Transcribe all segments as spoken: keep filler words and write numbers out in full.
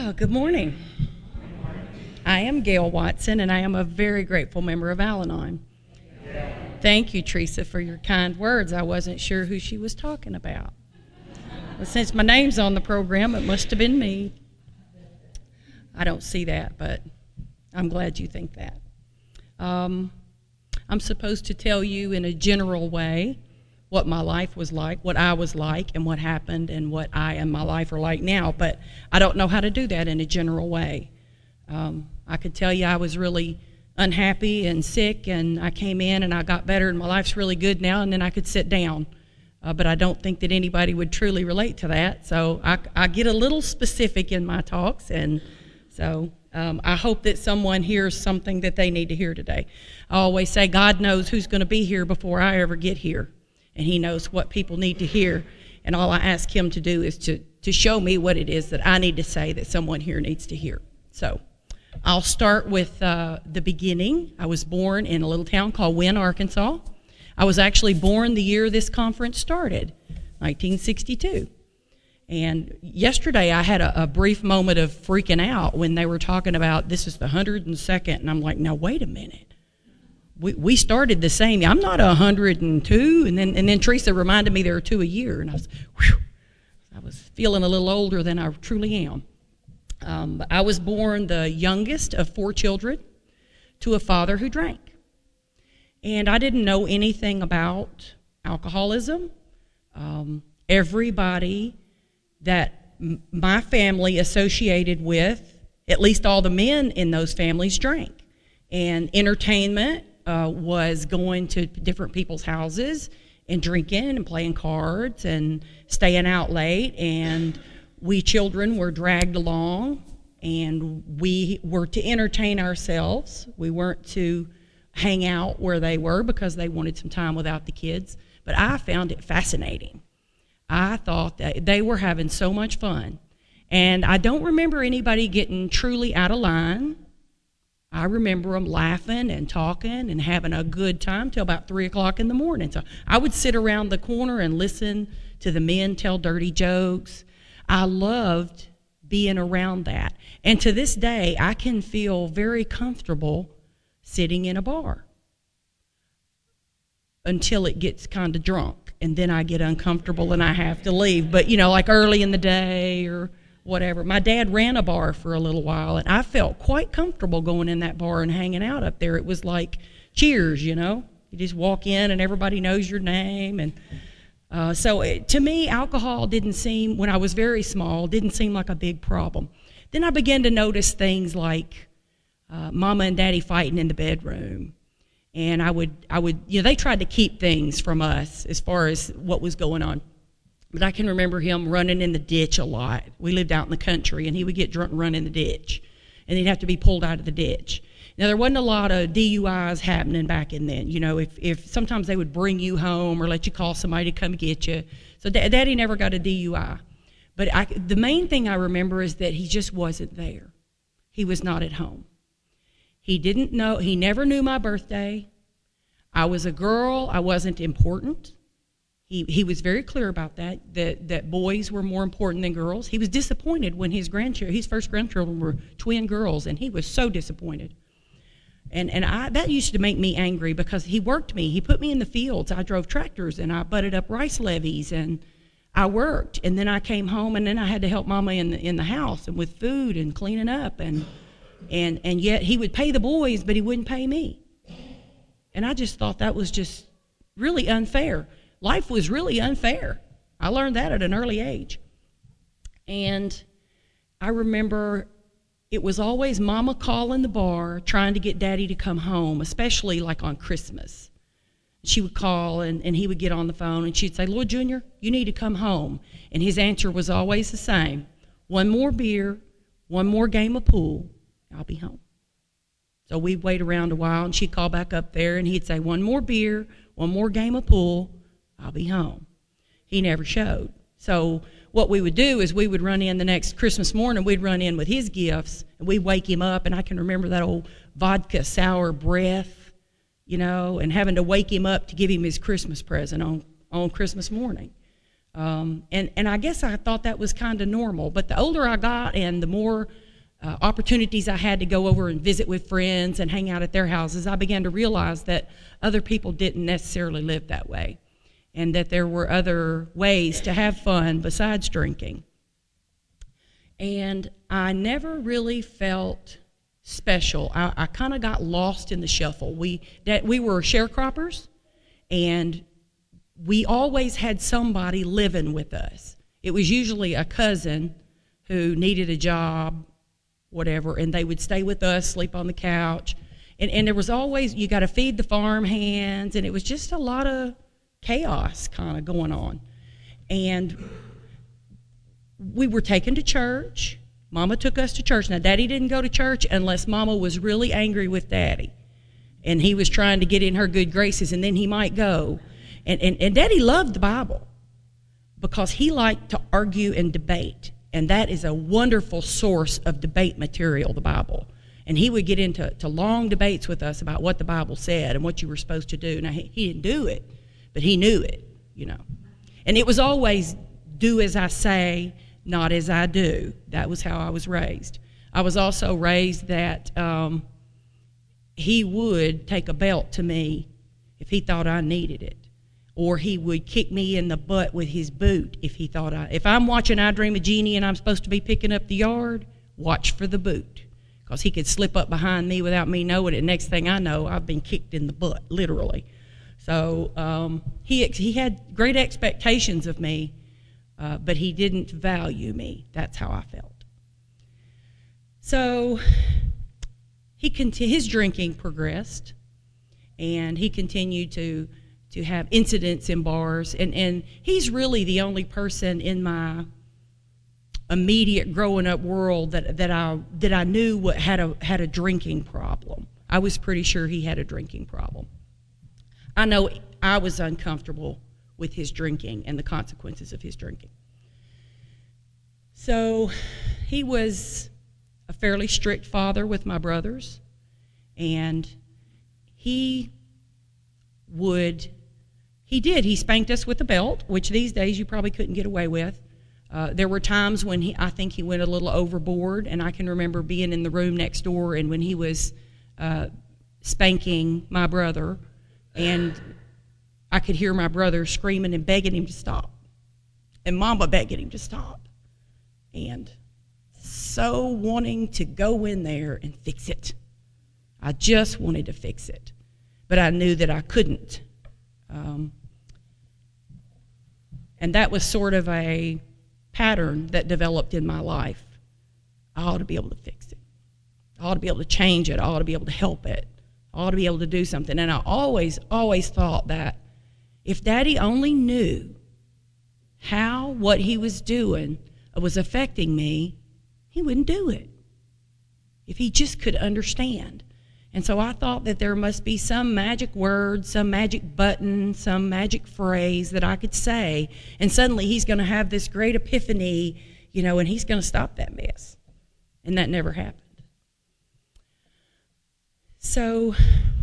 Oh, good morning. I am Gail Watson, and I am a very grateful member of Al-Anon. Thank you, Teresa, for your kind words. I wasn't sure who she was talking about. Well, since my name's on the program, it must have been me. I don't see that, but I'm glad you think that. Um, I'm supposed to tell you in a general way what my life was like, what I was like, and what happened, and what I and my life are like now, but I don't know how to do that in a general way. Um, I could tell you I was really unhappy and sick, and I came in and I got better, and my life's really good now, and then I could sit down. Uh, but I don't think that anybody would truly relate to that, so I, I get a little specific in my talks, and so um, I hope that someone hears something that they need to hear today. I always say God knows who's going to be here before I ever get here, and he knows what people need to hear, and all I ask him to do is to, to show me what it is that I need to say that someone here needs to hear. So I'll start with uh, the beginning. I was born in a little town called Wynne, Arkansas. I was actually born the year this conference started, nineteen sixty-two. And yesterday I had a, a brief moment of freaking out when they were talking about this is the one hundred second, and I'm like, now wait a minute. We we started the same. I'm not one hundred two, and then and then Teresa reminded me there are two a year, and I was, whew, I was feeling a little older than I truly am. Um, I was born the youngest of four children to a father who drank. And I didn't know anything about alcoholism. Um, everybody that m- my family associated with, at least all the men in those families, drank. And entertainment uh, was going to different people's houses and drinking and playing cards and staying out late, and we children were dragged along, and we were to entertain ourselves. We weren't to hang out where they were because they wanted some time without the kids. But I found it fascinating. I thought that they were having so much fun. And I don't remember anybody getting truly out of line. I remember them laughing and talking and having a good time till about three o'clock in the morning. So I would sit around the corner and listen to the men tell dirty jokes. I loved being around that. And to this day, I can feel very comfortable sitting in a bar until it gets kind of drunk, and then I get uncomfortable and I have to leave. But, you know, like early in the day or whatever. My dad ran a bar for a little while, and I felt quite comfortable going in that bar and hanging out up there. It was like Cheers, you know. You just walk in and everybody knows your name. And uh, so it, to me, alcohol didn't seem, when I was very small, didn't seem like a big problem. Then I began to notice things like Uh, Mama and Daddy fighting in the bedroom, and I would, I would, you know, they tried to keep things from us as far as what was going on. But I can remember him running in the ditch a lot. We lived out in the country, and he would get drunk and run in the ditch, and he'd have to be pulled out of the ditch. Now there wasn't a lot of D U Is happening back in then. You know, if if sometimes they would bring you home or let you call somebody to come get you. So da- Daddy never got a D U I. But I, the main thing I remember is that he just wasn't there. He was not at home. He didn't know, he never knew my birthday. I was a girl, I wasn't important. He he was very clear about that, that, that boys were more important than girls. He was disappointed when his grandchildren, his first grandchildren were twin girls, and he was so disappointed. And and I that used to make me angry because he worked me. He put me in the fields. I drove tractors, and I butted up rice levees, and I worked. And then I came home, and then I had to help Mama in the, in the house and with food and cleaning up, and And and yet he would pay the boys, but he wouldn't pay me. And I just thought that was just really unfair. Life was really unfair. I learned that at an early age. And I remember it was always Mama calling the bar, trying to get Daddy to come home, especially like on Christmas. She would call, and, and he would get on the phone, and she'd say, Lloyd Junior, you need to come home. And his answer was always the same. One more beer, one more game of pool, I'll be home. So we'd wait around a while, and she'd call back up there, and he'd say, one more beer, one more game of pool, I'll be home. He never showed. So what we would do is we would run in the next Christmas morning, we'd run in with his gifts, and we'd wake him up, and I can remember that old vodka sour breath, you know, and having to wake him up to give him his Christmas present on, on Christmas morning. Um, and, and I guess I thought that was kind of normal. But the older I got and the more uh, opportunities I had to go over and visit with friends and hang out at their houses, I began to realize that other people didn't necessarily live that way, and that there were other ways to have fun besides drinking. And I never really felt special. I, I kind of got lost in the shuffle. We that we were sharecroppers, and we always had somebody living with us. It was usually a cousin who needed a job, whatever, and they would stay with us, sleep on the couch. And, and there was always, you got to feed the farm hands, and it was just a lot of chaos kind of going on. And we were taken to church. Mama took us to church. Now, Daddy didn't go to church unless Mama was really angry with Daddy, and he was trying to get in her good graces, and then he might go. And, and, and Daddy loved the Bible because he liked to argue and debate, and that is a wonderful source of debate material, the Bible. And he would get into to long debates with us about what the Bible said and what you were supposed to do. Now, he, he didn't do it, but he knew it, you know. And it was always do as I say, not as I do. That was how I was raised. I was also raised that um, he would take a belt to me if he thought I needed it. Or he would kick me in the butt with his boot if he thought I... If I'm watching I Dream of Jeannie and I'm supposed to be picking up the yard, watch for the boot. Because he could slip up behind me without me knowing it. Next thing I know, I've been kicked in the butt, literally. So um, he, he had great expectations of me, uh, but he didn't value me. That's how I felt. So he conti- his drinking progressed, and he continued to... to have incidents in bars, and, and he's really the only person in my immediate growing up world that, that I that I knew what had a had a drinking problem. I was pretty sure he had a drinking problem. I know I was uncomfortable with his drinking and the consequences of his drinking. So he was a fairly strict father with my brothers, and he would He did. He spanked us with a belt, which these days you probably couldn't get away with. Uh, there were times when he, I think he went a little overboard, and I can remember being in the room next door, and when he was uh, spanking my brother, and I could hear my brother screaming and begging him to stop, and Mama begging him to stop, and so wanting to go in there and fix it. I just wanted to fix it, but I knew that I couldn't. Um, and that was sort of a pattern that developed in my life. I ought to be able to fix it. I ought to be able to change it. I ought to be able to help it. I ought to be able to do something. And I always, always thought that if Daddy only knew how what he was doing was affecting me, he wouldn't do it. If he just could understand. And so I thought that there must be some magic word, some magic button, some magic phrase that I could say, and suddenly he's going to have this great epiphany, you know, and he's going to stop that mess. And that never happened. So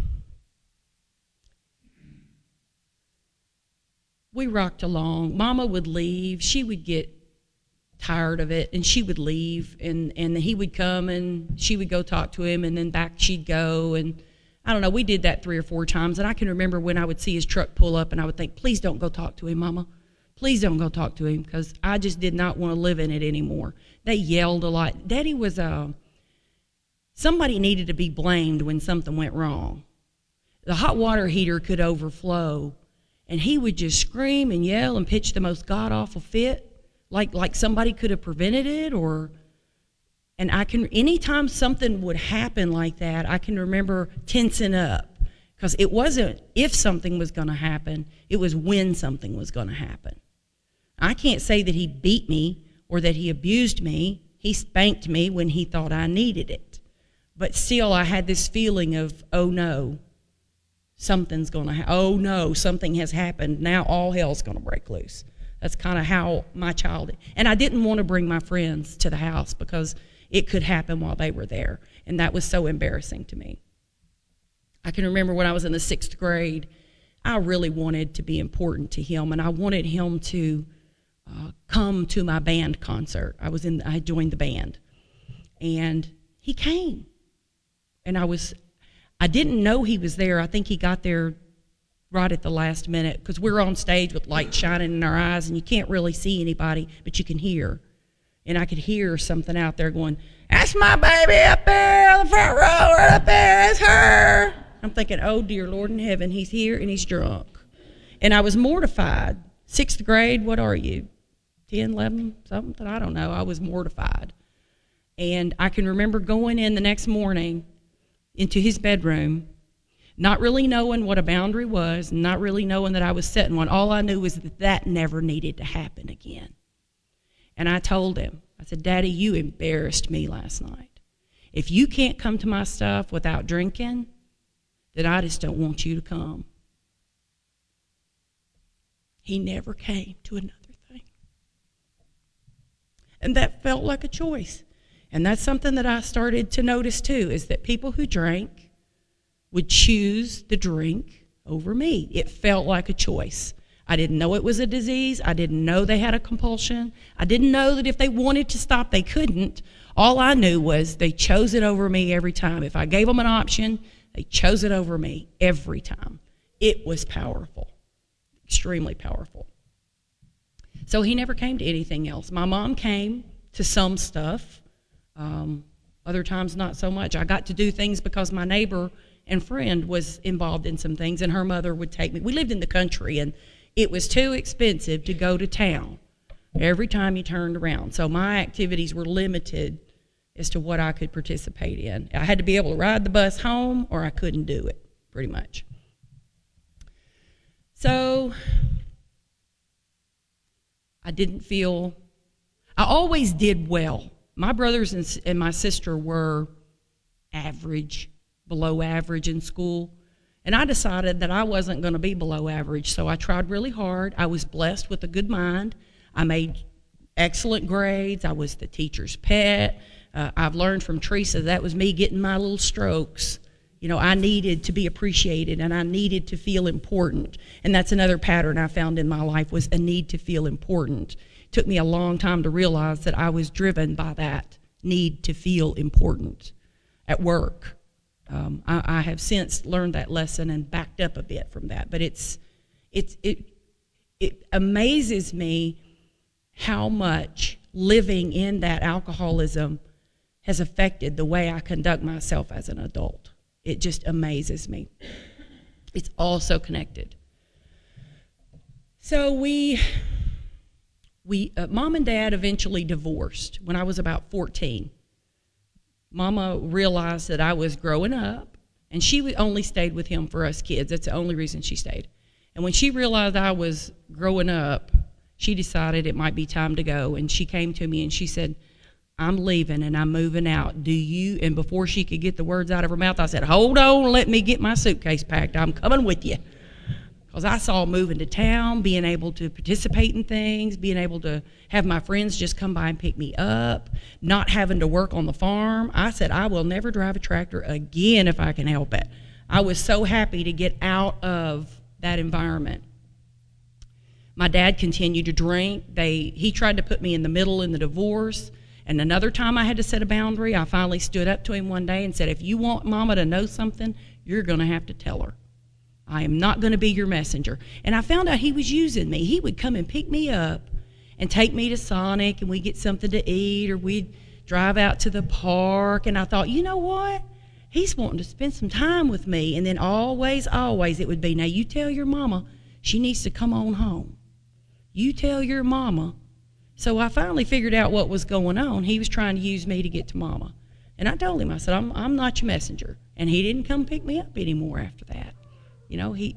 we rocked along. Mama would leave. She would get tired of it, and she would leave, and, and he would come, and she would go talk to him, and then back she'd go, and I don't know, we did that three or four times, and I can remember when I would see his truck pull up, and I would think, please don't go talk to him, Mama. Please don't go talk to him, because I just did not want to live in it anymore. They yelled a lot. Daddy was a, somebody needed to be blamed when something went wrong. The hot water heater could overflow, and he would just scream and yell and pitch the most god-awful fit. Like like somebody could have prevented it, or, and I can, anytime something would happen like that, I can remember tensing up, because it wasn't if something was going to happen, it was when something was going to happen. I can't say that he beat me or that he abused me. He spanked me when he thought I needed it. But still, I had this feeling of, oh no, something's going to happen. Oh no, something has happened. Now all hell's going to break loose. That's kind of how my child, and I didn't want to bring my friends to the house because it could happen while they were there, and that was so embarrassing to me. I can remember when I was in the sixth grade, I really wanted to be important to him, and I wanted him to uh, come to my band concert. I was in. I joined the band, and he came, and I was. I didn't know he was there. I think he got there right at the last minute because we're on stage with light shining in our eyes, and you can't really see anybody, but you can hear. And I could hear something out there going, "That's my baby up there on the front row, right up there. That's her." I'm thinking, oh, dear Lord in heaven, he's here and he's drunk. And I was mortified. Sixth grade, what are you? ten, eleven, something? I don't know. I was mortified. And I can remember going in the next morning into his bedroom, not really knowing what a boundary was, not really knowing that I was setting one. All I knew was that that never needed to happen again. And I told him, I said, "Daddy, you embarrassed me last night. If you can't come to my stuff without drinking, then I just don't want you to come." He never came to another thing. And that felt like a choice. And that's something that I started to notice too, is that people who drank would choose the drink over me. It felt like a choice. I didn't know it was a disease. I didn't know they had a compulsion. I didn't know that if they wanted to stop, they couldn't. All I knew was they chose it over me every time. If I gave them an option, they chose it over me every time. It was powerful, extremely powerful. So he never came to anything else. My mom came to some stuff. Um, other times, not so much. I got to do things because my neighbor and friend was involved in some things, and her mother would take me. We lived in the country, and it was too expensive to go to town every time you turned around. So my activities were limited as to what I could participate in. I had to be able to ride the bus home, or I couldn't do it, pretty much. So I didn't feel, I always did well. My brothers and, and my sister were average, below average in school. And I decided that I wasn't going to be below average, so I tried really hard. I was blessed with a good mind. I made excellent grades. I was the teacher's pet. Uh, I've learned from Teresa that was me getting my little strokes. You know, I needed to be appreciated, and I needed to feel important. And that's another pattern I found in my life, was a need to feel important. It took me a long time to realize that I was driven by that need to feel important at work. Um, I, I have since learned that lesson and backed up a bit from that. But it's, it's, it, it amazes me how much living in that alcoholism has affected the way I conduct myself as an adult. It just amazes me. It's all so connected. So we, we uh, Mom and Dad eventually divorced when I was about fourteen. Mama realized that I was growing up, and she only stayed with him for us kids. That's the only reason she stayed. And when she realized I was growing up, she decided it might be time to go. And she came to me and she said, "I'm leaving and I'm moving out. Do you?" And before she could get the words out of her mouth, I said, "Hold on, let me get my suitcase packed. I'm coming with you." Because I saw moving to town, being able to participate in things, being able to have my friends just come by and pick me up, not having to work on the farm. I said, I will never drive a tractor again if I can help it. I was so happy to get out of that environment. My dad continued to drink. They, he tried to put me in the middle in the divorce. And another time I had to set a boundary, I finally stood up to him one day and said, "If you want Mama to know something, you're going to have to tell her. I am not going to be your messenger." And I found out he was using me. He would come and pick me up and take me to Sonic, and we'd get something to eat, or we'd drive out to the park. And I thought, you know what? He's wanting to spend some time with me. And then always, always it would be, "Now you tell your mama she needs to come on home. You tell your mama." So I finally figured out what was going on. He was trying to use me to get to Mama. And I told him, I said, I'm, I'm not your messenger. And he didn't come pick me up anymore after that. You know, he,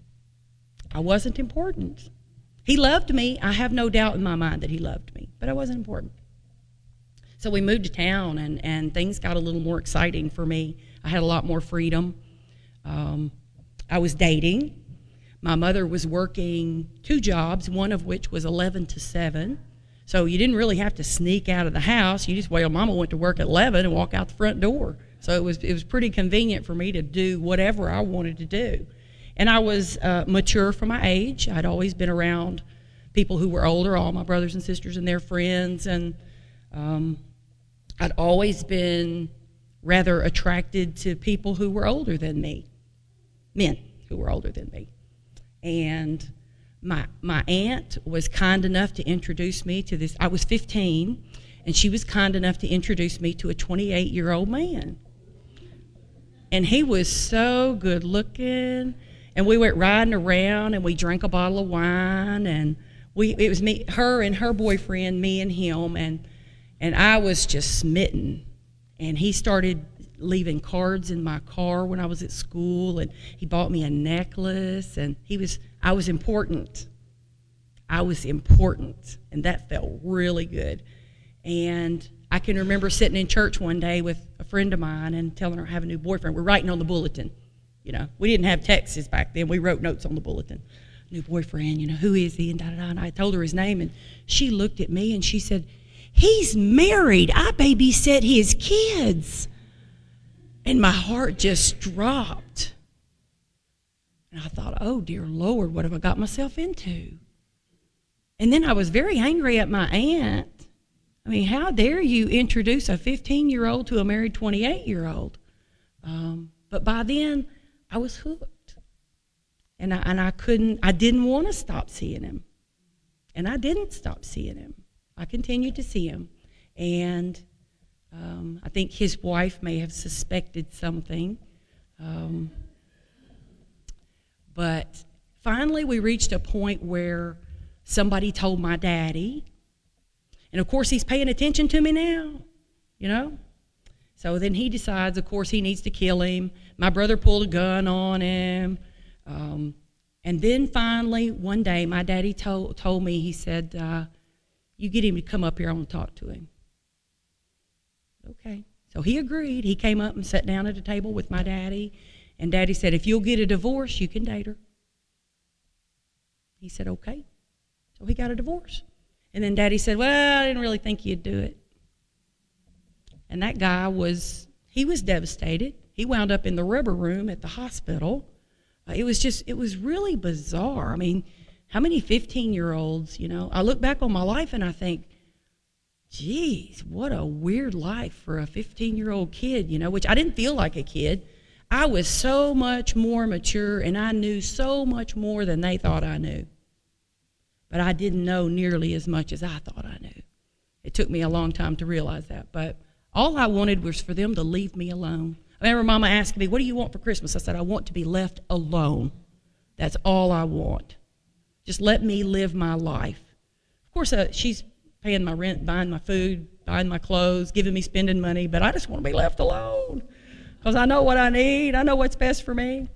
I wasn't important. He loved me. I have no doubt in my mind that he loved me, but I wasn't important. So we moved to town, and, and things got a little more exciting for me. I had a lot more freedom. Um, I was dating. My mother was working two jobs, one of which was eleven to seven. So you didn't really have to sneak out of the house. You just, well, Mama went to work at eleven and walk out the front door. So it was it was pretty convenient for me to do whatever I wanted to do. And I was uh, mature for my age. I'd always been around people who were older, all my brothers and sisters and their friends, and um, I'd always been rather attracted to people who were older than me, men who were older than me. And my my aunt was kind enough to introduce me to this. I was fifteen, and she was kind enough to introduce me to a twenty-eight-year-old man. And he was so good looking, and we went riding around, and we drank a bottle of wine, and we it was me, her, and her boyfriend, me and him, and and I was just smitten. And he started leaving cards in my car when I was at school, and he bought me a necklace, and he was I was important. I was important, and that felt really good. And I can remember sitting in church one day with a friend of mine and telling her I have a new boyfriend. We're writing on the bulletin. You know, we didn't have texts back then. We wrote notes on the bulletin. New boyfriend, you know, who is he? And da da da. And I told her his name, and she looked at me and she said, "He's married. I babysit his kids." And my heart just dropped. And I thought, oh, dear Lord, what have I got myself into? And then I was very angry at my aunt. I mean, how dare you introduce a fifteen-year-old to a married twenty-eight-year-old? Um, but by then, I was hooked. And I, and I couldn't, I didn't want to stop seeing him. And I didn't stop seeing him. I continued to see him. And um, I think his wife may have suspected something. Um, but finally, we reached a point where somebody told my daddy. And, of course, he's paying attention to me now, you know. So then he decides, of course, he needs to kill him. My brother pulled a gun on him. Um, and then finally, one day, my daddy told, told me, he said, uh, you get him to come up here, I want to talk to him. Okay. So he agreed. He came up and sat down at a table with my daddy. And Daddy said, if you'll get a divorce, you can date her. He said, okay. So he got a divorce. And then Daddy said, well, I didn't really think you'd do it. And that guy was, he was devastated. He wound up in the rubber room at the hospital. Uh, it was just, it was really bizarre. I mean, how many fifteen-year-olds, you know, I look back on my life and I think, geez, what a weird life for a fifteen-year-old kid, you know, which I didn't feel like a kid. I was so much more mature, and I knew so much more than they thought I knew. But I didn't know nearly as much as I thought I knew. It took me a long time to realize that. But all I wanted was for them to leave me alone. I remember Mama asking me, what do you want for Christmas? I said, I want to be left alone. That's all I want. Just let me live my life. Of course, uh, she's paying my rent, buying my food, buying my clothes, giving me spending money, but I just want to be left alone because I know what I need. I know what's best for me.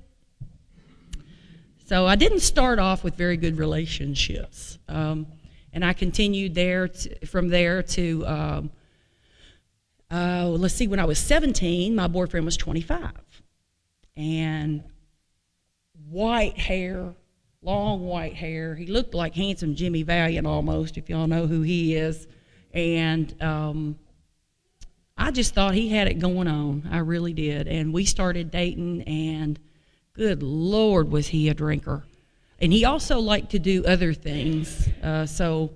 So I didn't start off with very good relationships, um, and I continued there to, from there to, um, uh, let's see, when I was seventeen, my boyfriend was twenty-five, and white hair, long white hair. He looked like handsome Jimmy Valiant almost, if y'all know who he is, and um, I just thought he had it going on. I really did, and we started dating, and good Lord, was he a drinker. And he also liked to do other things, uh, so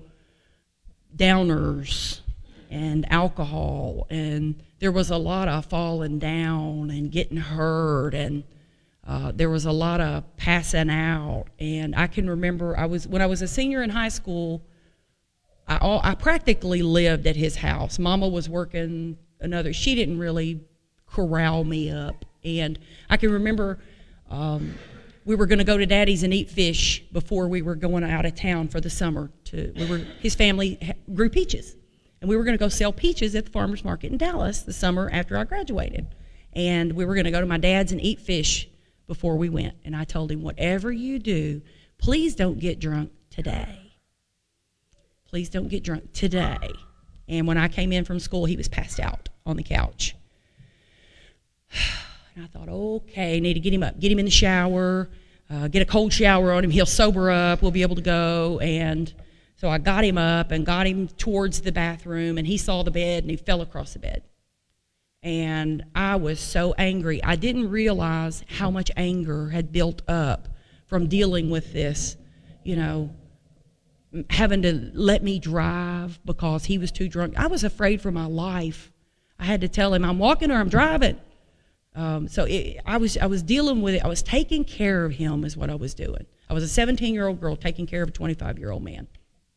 downers and alcohol, and there was a lot of falling down and getting hurt, and uh, there was a lot of passing out. And I can remember I was when I was a senior in high school, I, all, I practically lived at his house. Mama was working another, she didn't really corral me up. And I can remember Um, we were going to go to Daddy's and eat fish before we were going out of town for the summer. To we were his family grew peaches, and we were going to go sell peaches at the farmers market in Dallas the summer after I graduated. And we were going to go to my dad's and eat fish before we went. And I told him, whatever you do, please don't get drunk today. Please don't get drunk today. And when I came in from school, he was passed out on the couch. And I thought, okay, need to get him up, get him in the shower, uh, get a cold shower on him. He'll sober up. We'll be able to go. And so I got him up and got him towards the bathroom, and he saw the bed, and he fell across the bed. And I was so angry. I didn't realize how much anger had built up from dealing with this, you know, having to let me drive because he was too drunk. I was afraid for my life. I had to tell him, I'm walking or I'm driving. Um, so it, I was I was dealing with it. I was taking care of him is what I was doing. I was a seventeen-year-old girl taking care of a twenty-five-year-old man.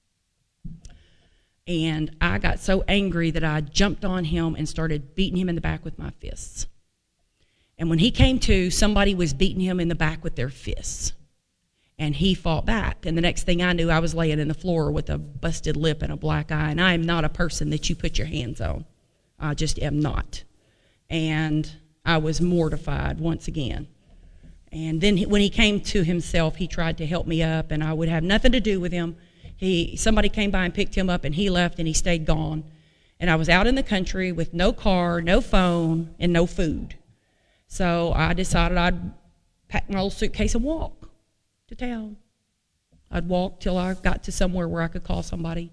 And I got so angry that I jumped on him and started beating him in the back with my fists. And when he came to, somebody was beating him in the back with their fists. And he fought back. And the next thing I knew, I was laying in the floor with a busted lip and a black eye. And I am not a person that you put your hands on. I just am not. And I was mortified once again. And then when he came to himself, he tried to help me up, and I would have nothing to do with him. He, somebody came by and picked him up, and he left, and he stayed gone. And I was out in the country with no car, no phone, and no food. So I decided I'd pack my old suitcase and walk to town. I'd walk till I got to somewhere where I could call somebody.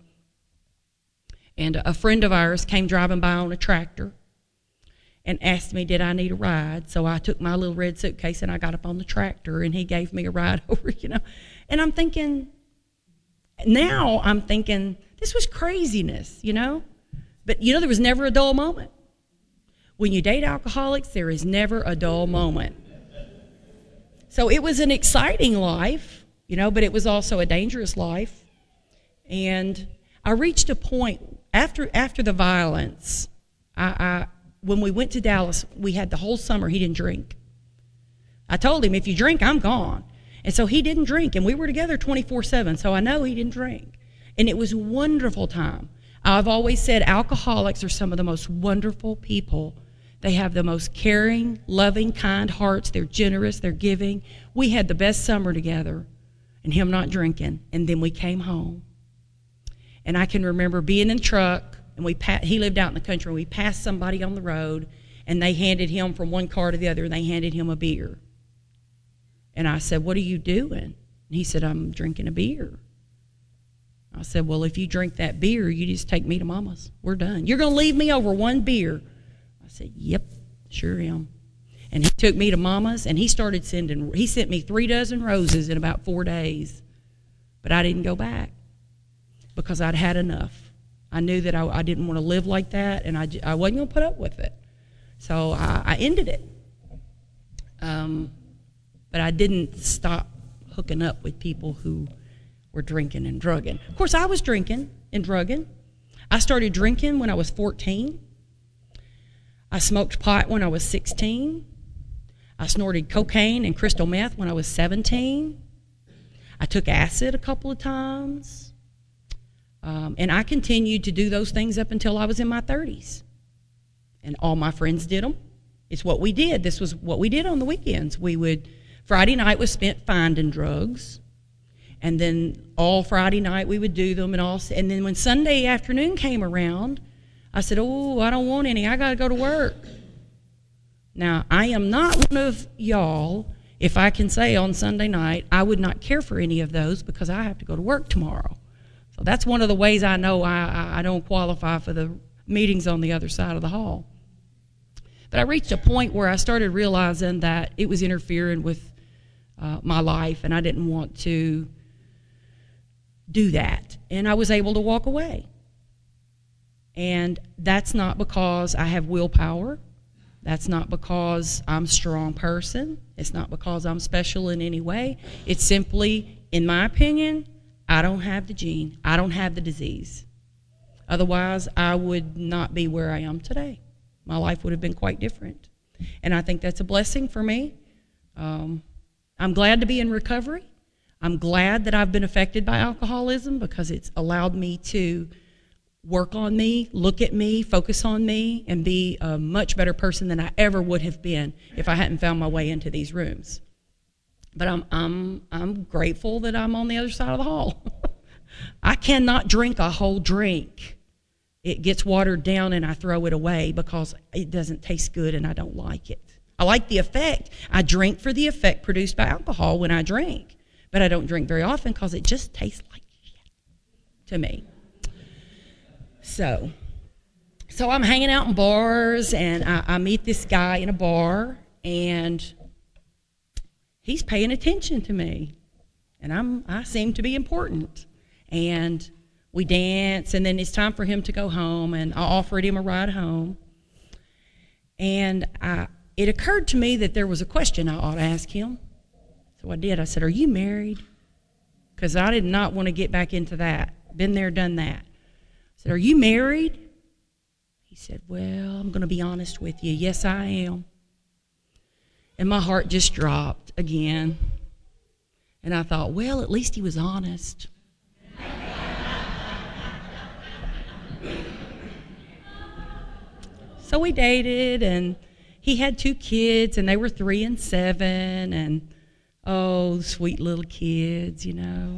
And a friend of ours came driving by on a tractor and asked me, did I need a ride? So I took my little red suitcase and I got up on the tractor, and he gave me a ride over, you know. And I'm thinking, now I'm thinking, this was craziness, you know. But, you know, there was never a dull moment. When you date alcoholics, there is never a dull moment. So it was an exciting life, you know, but it was also a dangerous life. And I reached a point, after after the violence, I, I when we went to Dallas, we had the whole summer, he didn't drink. I told him, if you drink, I'm gone. And so he didn't drink, and we were together twenty-four seven, so I know he didn't drink. And it was a wonderful time. I've always said alcoholics are some of the most wonderful people. They have the most caring, loving, kind hearts. They're generous, they're giving. We had the best summer together, and him not drinking, and then we came home. And I can remember being in the truck, and we pa- he lived out in the country, and we passed somebody on the road, and they handed him from one car to the other, and they handed him a beer. And I said, what are you doing? And he said, I'm drinking a beer. I said, well, if you drink that beer, you just take me to Mama's. We're done. You're going to leave me over one beer. I said, yep, sure am. And he took me to Mama's, and he started sending, he sent me three dozen roses in about four days. But I didn't go back because I'd had enough. I knew that I, I didn't want to live like that, and I, I wasn't going to put up with it. So I, I ended it. Um... But I didn't stop hooking up with people who were drinking and drugging. Of course, I was drinking and drugging. I started drinking when I was fourteen. I smoked pot when I was sixteen. I snorted cocaine and crystal meth when I was seventeen. I took acid a couple of times. Um, and I continued to do those things up until I was in my thirties. And all my friends did them. It's what we did. This was what we did on the weekends. We would... Friday night was spent finding drugs, and then all Friday night we would do them, and all. And then when Sunday afternoon came around, I said, oh, I don't want any. I got to go to work. Now, I am not one of y'all, if I can say on Sunday night, I would not care for any of those because I have to go to work tomorrow. So that's one of the ways I know I, I don't qualify for the meetings on the other side of the hall. But I reached a point where I started realizing that it was interfering with uh, my life, and I didn't want to do that. And I was able to walk away. And that's not because I have willpower. That's not because I'm a strong person. It's not because I'm special in any way. It's simply, in my opinion, I don't have the gene. I don't have the disease. Otherwise, I would not be where I am today. My life would have been quite different. And I think that's a blessing for me. Um, I'm glad to be in recovery. I'm glad that I've been affected by alcoholism because it's allowed me to work on me, look at me, focus on me, and be a much better person than I ever would have been if I hadn't found my way into these rooms. But I'm I'm I'm grateful that I'm on the other side of the hall. I cannot drink a whole drink. It gets watered down and I throw it away because it doesn't taste good and I don't like it. I like the effect. I drink for the effect produced by alcohol when I drink. But I don't drink very often because it just tastes like shit to me. So, so I'm hanging out in bars, and I, I meet this guy in a bar, and he's paying attention to me, and I'm I seem to be important. And we dance, and then it's time for him to go home, and I offered him a ride home. And I, it occurred to me that there was a question I ought to ask him. So I did. I said, "Are you married?" Because I did not want to get back into that. Been there, done that. I said, "Are you married?" He said, "Well, I'm going to be honest with you. Yes, I am." And my heart just dropped again. And I thought, well, at least he was honest. So we dated, and he had two kids, and they were three and seven, and oh, sweet little kids, you know.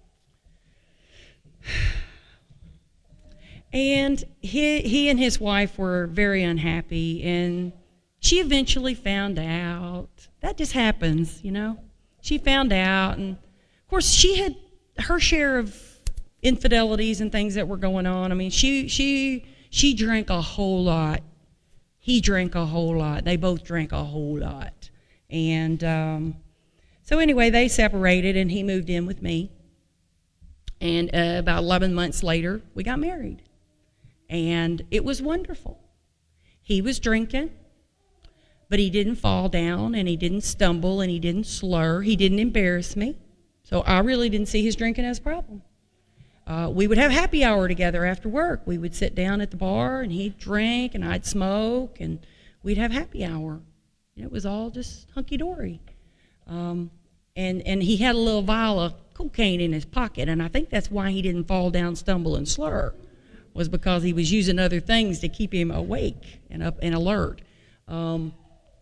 And he, he and his wife were very unhappy, and she eventually found out. That just happens, you know. She found out, and of course she had her share of infidelities and things that were going on. I mean, she she she drank a whole lot. He drank a whole lot. They both drank a whole lot. And um, so anyway, they separated, and he moved in with me. And uh, about eleven months later, we got married. And it was wonderful. He was drinking, but he didn't fall down, and he didn't stumble, and he didn't slur. He didn't embarrass me. So I really didn't see his drinking as a problem. Uh, we would have happy hour together after work. We would sit down at the bar, and he'd drink, and I'd smoke, and we'd have happy hour. And it was all just hunky-dory. Um, and, and he had a little vial of cocaine in his pocket, and I think that's why he didn't fall down, stumble, and slur, was because he was using other things to keep him awake and up and alert. Um,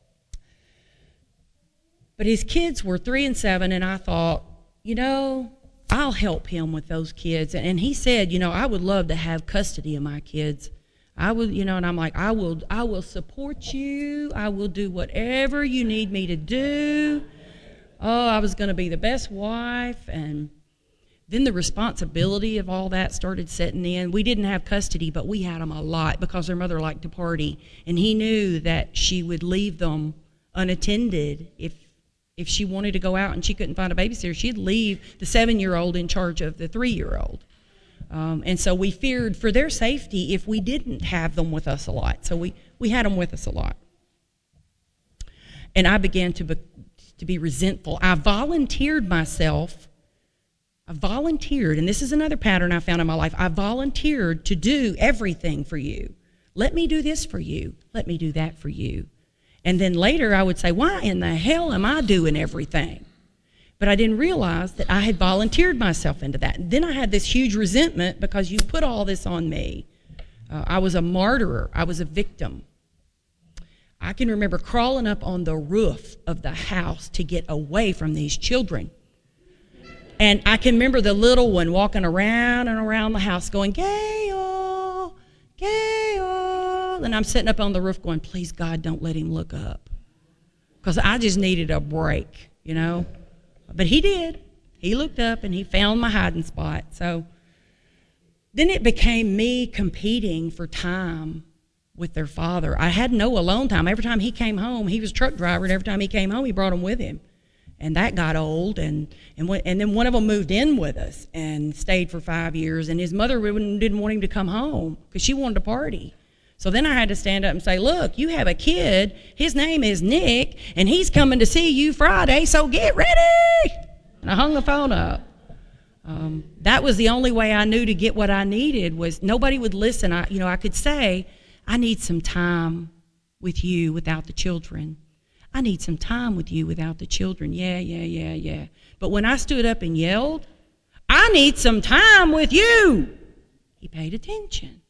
but his kids were three and seven, and I thought, you know, I'll help him with those kids. And he said, you know, I would love to have custody of my kids. I would, you know, and I'm like, I will, I will support you. I will do whatever you need me to do. Oh, I was going to be the best wife. And then the responsibility of all that started setting in. We didn't have custody, but we had them a lot because their mother liked to party. And he knew that she would leave them unattended if If she wanted to go out and she couldn't find a babysitter, she'd leave the seven-year-old in charge of the three-year-old. Um, and so we feared for their safety if we didn't have them with us a lot. So we, we had them with us a lot. And I began to be, to be resentful. I volunteered myself. I volunteered, and this is another pattern I found in my life. I volunteered to do everything for you. Let me do this for you. Let me do that for you. And then later I would say, why in the hell am I doing everything? But I didn't realize that I had volunteered myself into that. And then I had this huge resentment because you put all this on me. Uh, I was a martyr. I was a victim. I can remember crawling up on the roof of the house to get away from these children. And I can remember the little one walking around and around the house going, Gail, Gail. And I'm sitting up on the roof going, please, God, don't let him look up. Because I just needed a break, you know. But he did. He looked up and he found my hiding spot. So then it became me competing for time with their father. I had no alone time. Every time he came home, he was a truck driver, and every time he came home, he brought him with him. And that got old, and and, when, and then one of them moved in with us and stayed for five years, and his mother didn't want him to come home because she wanted to party. So then I had to stand up and say, look, you have a kid, his name is Nick, and he's coming to see you Friday, so get ready. And I hung the phone up. Um, that was the only way I knew to get what I needed was nobody would listen. I, you know, I could say, I need some time with you without the children. I need some time with you without the children. Yeah, yeah, yeah, yeah. But when I stood up and yelled, I need some time with you, he paid attention.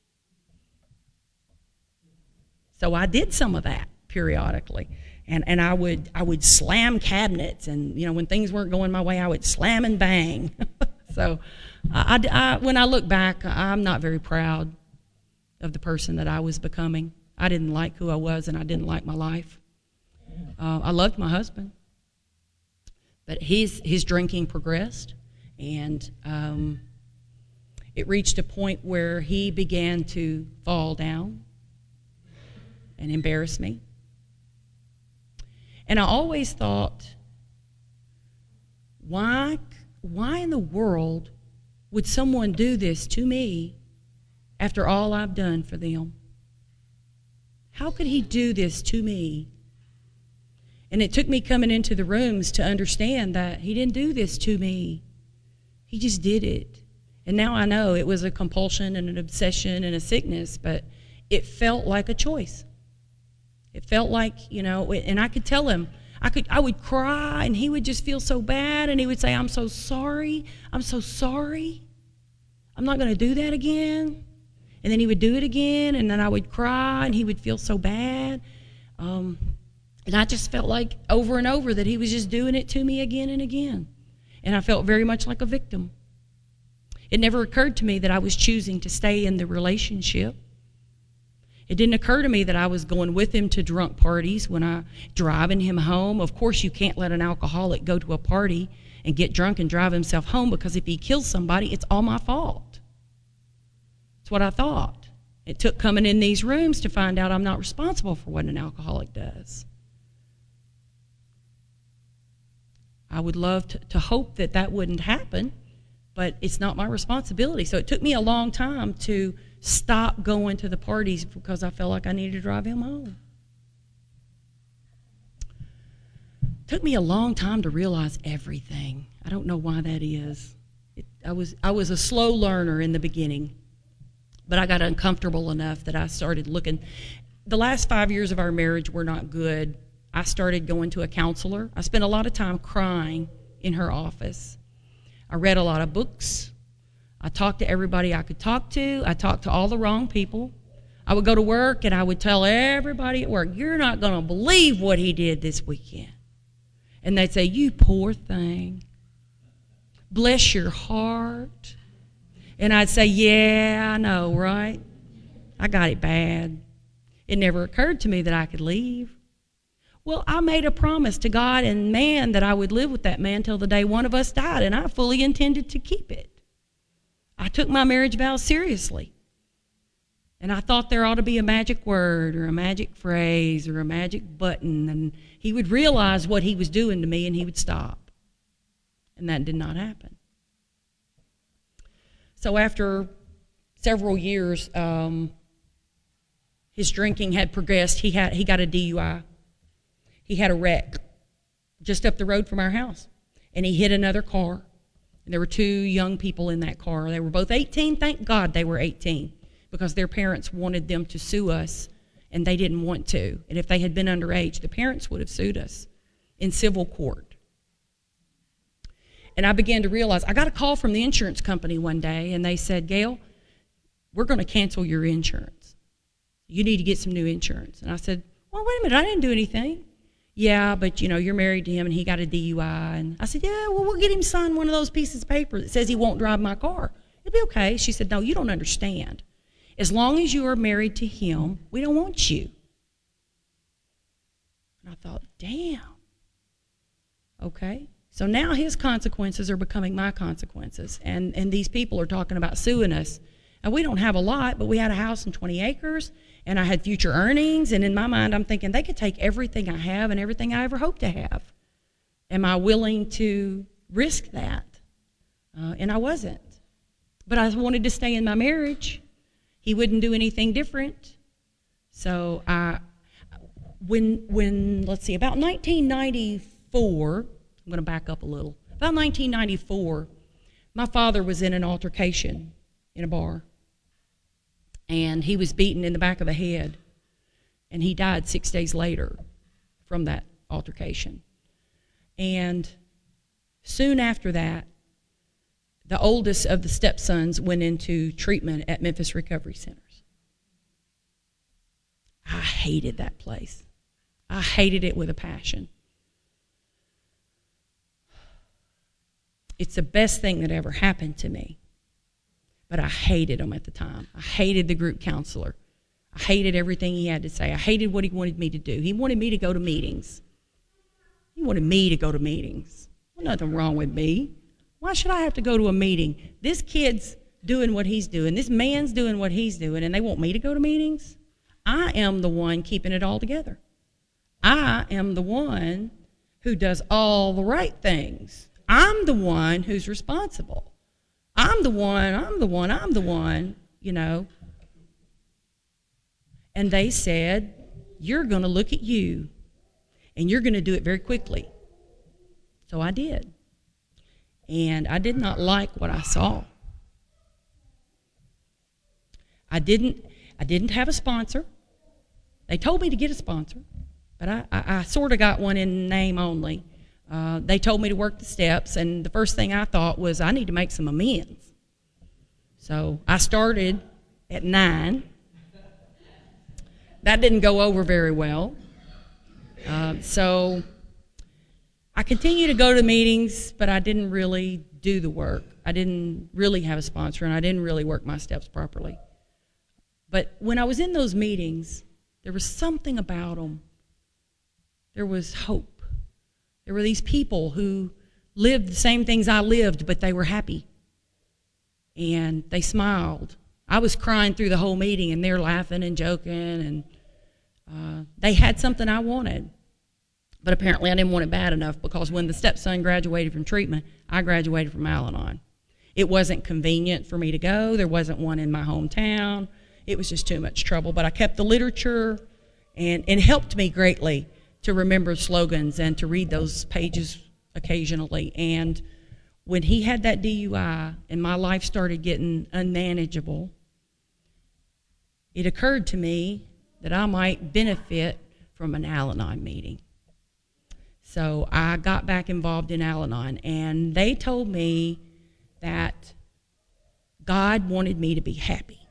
So I did some of that periodically. And and I would I would slam cabinets, and you know when things weren't going my way, I would slam and bang. so I, I, I, when I look back, I'm not very proud of the person that I was becoming. I didn't like who I was, and I didn't like my life. Uh, I loved my husband, but his his drinking progressed, and um, it reached a point where he began to fall down and embarrass me. And I always thought, why, why in the world would someone do this to me after all I've done for them? How could he do this to me? And it took me coming into the rooms to understand that he didn't do this to me. He just did it. And now I know it was a compulsion and an obsession and a sickness, but it felt like a choice. It felt like, you know, and I could tell him, I could, I would cry, and he would just feel so bad, and he would say, I'm so sorry, I'm so sorry. I'm not going to do that again. And then he would do it again, and then I would cry, and he would feel so bad. Um, and I just felt like over and over that he was just doing it to me again and again. And I felt very much like a victim. It never occurred to me that I was choosing to stay in the relationship. It didn't occur to me that I was going with him to drunk parties when I driving him home. Of course, you can't let an alcoholic go to a party and get drunk and drive himself home, because if he kills somebody, it's all my fault. That's what I thought. It took coming in these rooms to find out I'm not responsible for what an alcoholic does. I would love to, to hope that that wouldn't happen, but it's not my responsibility. So it took me a long time to stop going to the parties because I felt like I needed to drive him home. It took me a long time to realize everything. I don't know why that is. It, I was I was a slow learner in the beginning, but I got uncomfortable enough that I started looking. The last five years of our marriage were not good. I started going to a counselor. I spent a lot of time crying in her office. I read a lot of books. I talked to everybody I could talk to. I talked to all the wrong people. I would go to work and I would tell everybody at work, you're not going to believe what he did this weekend. And they'd say, you poor thing. Bless your heart. And I'd say, yeah, I know, right? I got it bad. It never occurred to me that I could leave. Well, I made a promise to God and man that I would live with that man till the day one of us died, and I fully intended to keep it. I took my marriage vows seriously. And I thought there ought to be a magic word or a magic phrase or a magic button, and he would realize what he was doing to me and he would stop. And that did not happen. So after several years, um, his drinking had progressed. He had he got a D U I. He had a wreck just up the road from our house, and he hit another car. And there were two young people in that car. They were both eighteen. Thank God they were eighteen, because their parents wanted them to sue us, and they didn't want to. And if they had been underage, the parents would have sued us in civil court. And I began to realize, I got a call from the insurance company one day, and they said, Gail, we're going to cancel your insurance. You need to get some new insurance. And I said, well, wait a minute, I didn't do anything. Yeah, but, you know, you're married to him, and he got a D U I. And I said, yeah, well, we'll get him signed one of those pieces of paper that says he won't drive my car. It'll be okay. She said, no, you don't understand. As long as you are married to him, we don't want you. And I thought, damn. Okay. So now his consequences are becoming my consequences. And, and these people are talking about suing us. And we don't have a lot, but we had a house and twenty acres, and I had future earnings. And in my mind, I'm thinking they could take everything I have and everything I ever hope to have. Am I willing to risk that? Uh, and I wasn't. But I wanted to stay in my marriage. He wouldn't do anything different. So I, when, when let's see, about nineteen ninety-four, I'm going to back up a little. About nineteen ninety-four, my father was in an altercation in a bar. And he was beaten in the back of the head. And he died six days later from that altercation. And soon after that, the oldest of the stepsons went into treatment at Memphis Recovery Centers. I hated that place. I hated it with a passion. It's the best thing that ever happened to me. But I hated him at the time. I hated the group counselor. I hated everything he had to say. I hated what he wanted me to do. He wanted me to go to meetings. He wanted me to go to meetings. Well, nothing wrong with me. Why should I have to go to a meeting? This kid's doing what he's doing. This man's doing what he's doing, and they want me to go to meetings? I am the one keeping it all together. I am the one who does all the right things. I'm the one who's responsible. I'm the one, I'm the one, I'm the one, you know. And they said, you're going to look at you, and you're going to do it very quickly. So I did. And I did not like what I saw. I didn't, I didn't have a sponsor. They told me to get a sponsor, but I, I, I sort of got one in name only. Uh, they told me to work the steps, and the first thing I thought was I need to make some amends. So I started at nine. That didn't go over very well. Uh, so I continued to go to meetings, but I didn't really do the work. I didn't really have a sponsor, and I didn't really work my steps properly. But when I was in those meetings, there was something about them. There was hope. There were these people who lived the same things I lived, but they were happy. And they smiled. I was crying through the whole meeting, and they're laughing and joking, and uh, they had something I wanted. But apparently I didn't want it bad enough, because when the stepson graduated from treatment, I graduated from Al-Anon. It wasn't convenient for me to go. There wasn't one in my hometown. It was just too much trouble. But I kept the literature, and it helped me greatly to remember slogans and to read those pages occasionally. And when he had that D U I and my life started getting unmanageable, it occurred to me that I might benefit from an Al-Anon meeting. So I got back involved in Al-Anon, and they told me that God wanted me to be happy.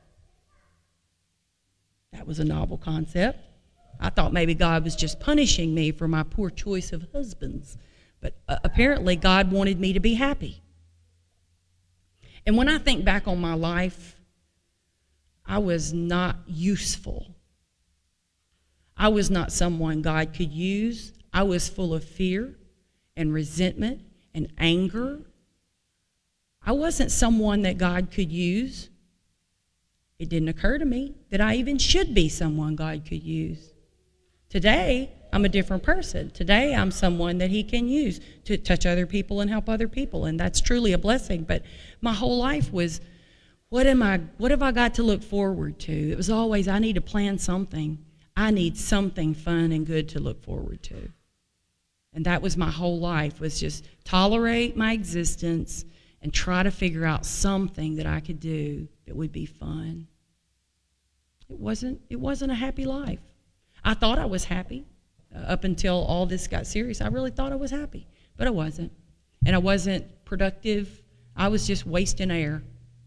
That was a novel concept. I thought maybe God was just punishing me for my poor choice of husbands. But uh, apparently God wanted me to be happy. And when I think back on my life, I was not useful. I was not someone God could use. I was full of fear and resentment and anger. I wasn't someone that God could use. It didn't occur to me that I even should be someone God could use. Today, I'm a different person. Today, I'm someone that he can use to touch other people and help other people, and that's truly a blessing. But my whole life was, what am I, what have I got to look forward to? It was always, I need to plan something. I need something fun and good to look forward to. And that was my whole life, was just tolerate my existence and try to figure out something that I could do that would be fun. It wasn't, it wasn't a happy life. I thought I was happy uh, up until all this got serious. I really thought I was happy, but I wasn't. And I wasn't productive. I was just wasting air.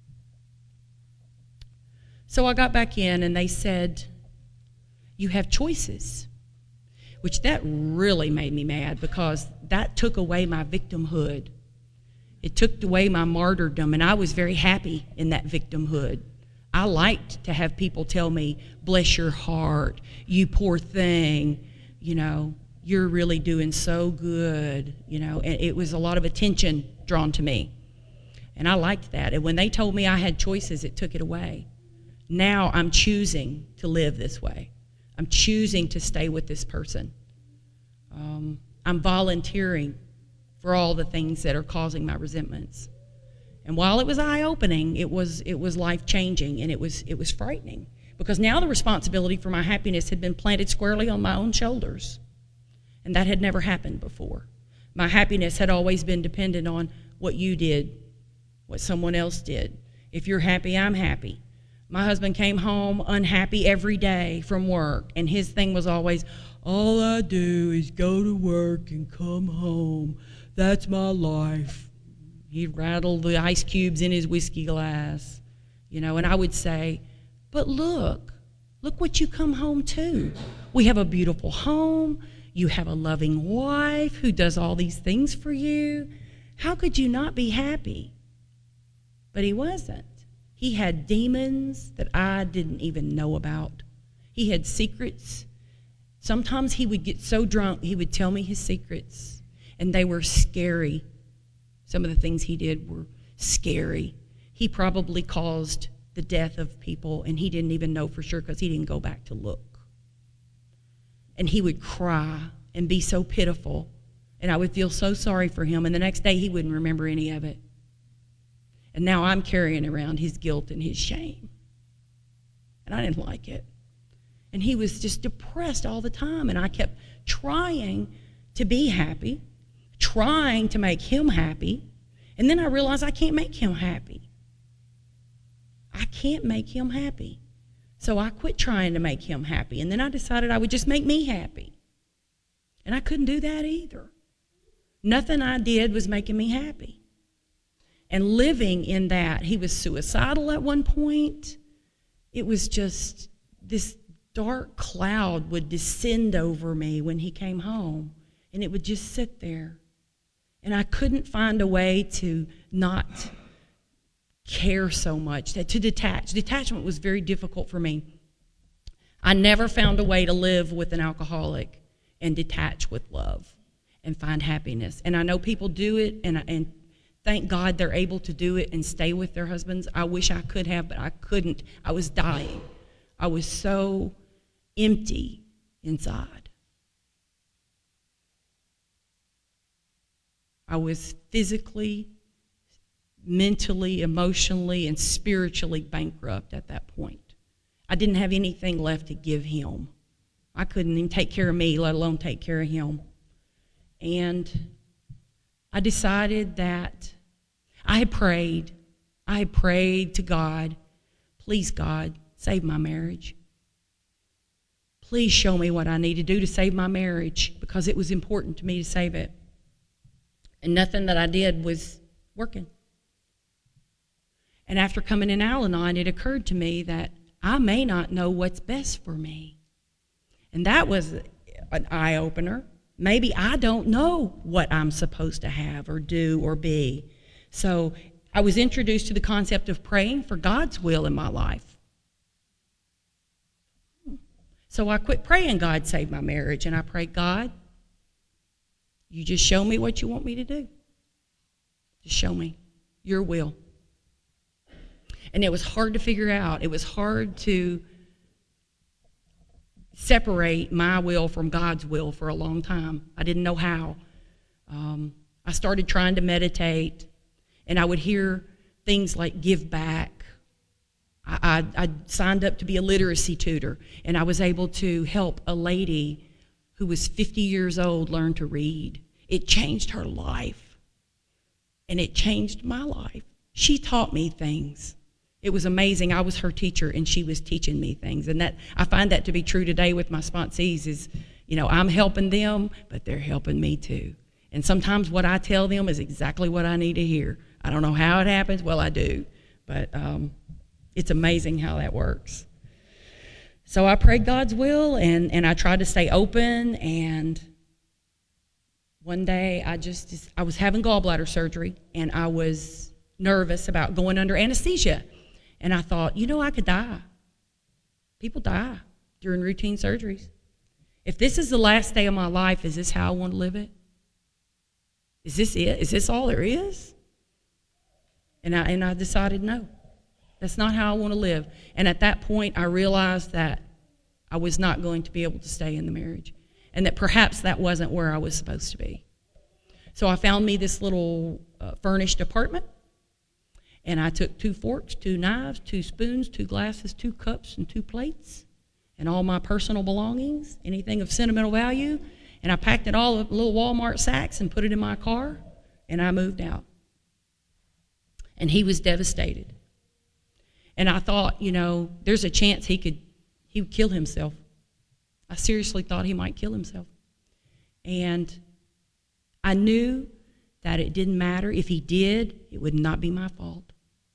So I got back in, and they said, you have choices, which that really made me mad, because that took away my victimhood. It took away my martyrdom, and I was very happy in that victimhood. I liked to have people tell me, bless your heart, you poor thing, you know, you're really doing so good, you know, and it was a lot of attention drawn to me. And I liked that. And when they told me I had choices, it took it away. Now I'm choosing to live this way. I'm choosing to stay with this person. Um, I'm volunteering for all the things that are causing my resentments. And while it was eye-opening, it was it was life-changing, and it was it was frightening, because now the responsibility for my happiness had been planted squarely on my own shoulders, and that had never happened before. My happiness had always been dependent on what you did, what someone else did. If you're happy, I'm happy. My husband came home unhappy every day from work, and his thing was always, all I do is go to work and come home. That's my life. He'd rattle the ice cubes in his whiskey glass, you know, and I would say, but look, look what you come home to. We have a beautiful home. You have a loving wife who does all these things for you. How could you not be happy? But he wasn't. He had demons that I didn't even know about. He had secrets. Sometimes he would get so drunk, he would tell me his secrets, and they were scary. Some of the things he did were scary. He probably caused the death of people, and he didn't even know for sure, because he didn't go back to look. And he would cry and be so pitiful, and I would feel so sorry for him, and the next day he wouldn't remember any of it. And now I'm carrying around his guilt and his shame. And I didn't like it. And he was just depressed all the time. And I kept trying to be happy, trying to make him happy. And then I realized I can't make him happy. I can't make him happy. So I quit trying to make him happy. And then I decided I would just make me happy. And I couldn't do that either. Nothing I did was making me happy. And living in that, he was suicidal at one point. It was just this dark cloud would descend over me when he came home. And it would just sit there. And I couldn't find a way to not care so much, to detach. Detachment was very difficult for me. I never found a way to live with an alcoholic and detach with love and find happiness. And I know people do it, and, and thank God they're able to do it and stay with their husbands. I wish I could have, but I couldn't. I was dying. I was so empty inside. I was physically, mentally, emotionally, and spiritually bankrupt at that point. I didn't have anything left to give him. I couldn't even take care of me, let alone take care of him. And I decided that I had prayed. I had prayed to God, please, God, save my marriage. Please show me what I need to do to save my marriage, because it was important to me to save it. And nothing that I did was working. And after coming in Al-Anon, it occurred to me that I may not know what's best for me. And that was an eye-opener. Maybe I don't know what I'm supposed to have or do or be. So I was introduced to the concept of praying for God's will in my life. So I quit praying, God save my marriage, and I prayed, God, you just show me what you want me to do. Just show me your will. And it was hard to figure out. It was hard to separate my will from God's will for a long time. I didn't know how. Um, I started trying to meditate, and I would hear things like give back. I, I, I signed up to be a literacy tutor, and I was able to help a lady who was fifty years old learn to read. It changed her life, and it changed my life. She taught me things. It was amazing. I was her teacher, and she was teaching me things. And that I find that to be true today with my sponsees is, you know, I'm helping them, but they're helping me too. And sometimes what I tell them is exactly what I need to hear. I don't know how it happens. Well, I do. But um, it's amazing how that works. So I prayed God's will, and, and I tried to stay open. And one day I just, I was having gallbladder surgery, and I was nervous about going under anesthesia. And I thought, you know, I could die. People die during routine surgeries. If this is the last day of my life, is this how I want to live it? Is this it? Is this all there is? And I, and I decided, no, that's not how I want to live. And at that point, I realized that I was not going to be able to stay in the marriage, and that perhaps that wasn't where I was supposed to be. So I found me this little uh, furnished apartment. And I took two forks, two knives, two spoons, two glasses, two cups, and two plates, and all my personal belongings, anything of sentimental value, and I packed it all in little Walmart sacks and put it in my car, and I moved out. And he was devastated. And I thought, you know, there's a chance he could he would kill himself. I seriously thought he might kill himself. And I knew that it didn't matter. If he did, it would not be my fault.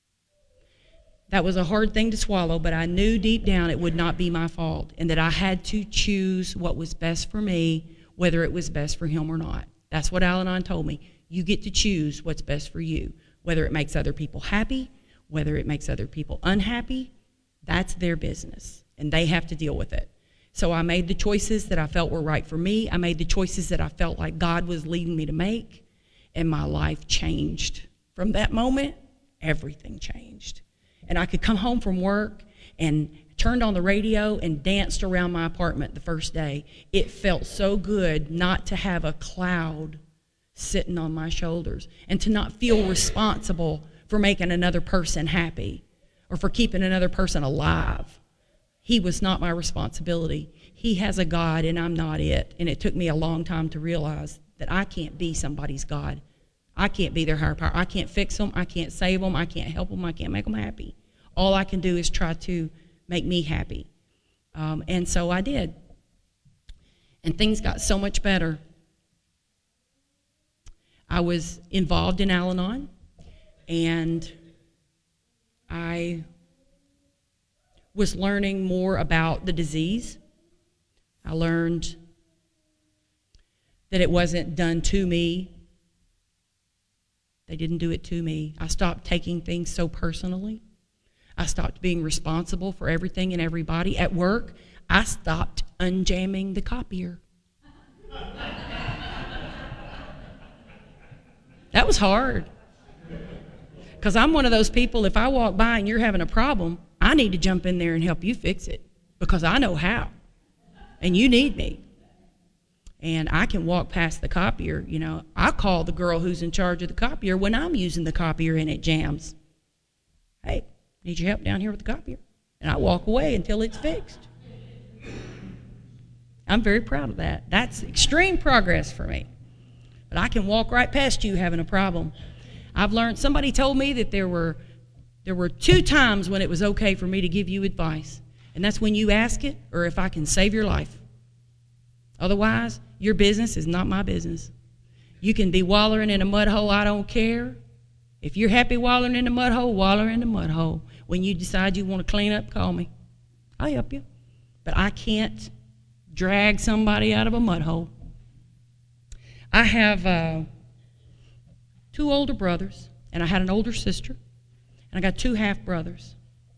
That was a hard thing to swallow, but I knew deep down it would not be my fault, and that I had to choose what was best for me, whether it was best for him or not. That's what Al-Anon told me. You get to choose what's best for you, whether it makes other people happy, whether it makes other people unhappy. That's their business, and they have to deal with it. So I made the choices that I felt were right for me. I made the choices that I felt like God was leading me to make, and my life changed. From that moment, everything changed. And I could come home from work and turned on the radio and danced around my apartment the first day. It felt so good not to have a cloud sitting on my shoulders and to not feel responsible for making another person happy or for keeping another person alive. He was not my responsibility. He has a God, and I'm not it. And it took me a long time to realize that I can't be somebody's God. I can't be their higher power. I can't fix them. I can't save them. I can't help them. I can't make them happy. All I can do is try to make me happy. Um, and so I did. And things got so much better. I was involved in Al-Anon, and I was learning more about the disease. I learned that it wasn't done to me. They didn't do it to me. I stopped taking things so personally. I stopped being responsible for everything and everybody. At work, I stopped unjamming the copier. That was hard. Because I'm one of those people, if I walk by and you're having a problem, I need to jump in there and help you fix it because I know how. And you need me. And I can walk past the copier. You know, I call the girl who's in charge of the copier when I'm using the copier and it jams. Hey, need your help down here with the copier? And I walk away until it's fixed. I'm very proud of that. That's extreme progress for me. But I can walk right past you having a problem. I've learned, somebody told me that there were there were two times when it was okay for me to give you advice. And that's when you ask it or if I can save your life. Otherwise, your business is not my business. You can be wallowing in a mud hole, I don't care. If you're happy wallowing in the mud hole, wallow in the mud hole. When you decide you want to clean up, call me. I'll help you. But I can't drag somebody out of a mud hole. I have uh, two older brothers, and I had an older sister, and I got two half-brothers.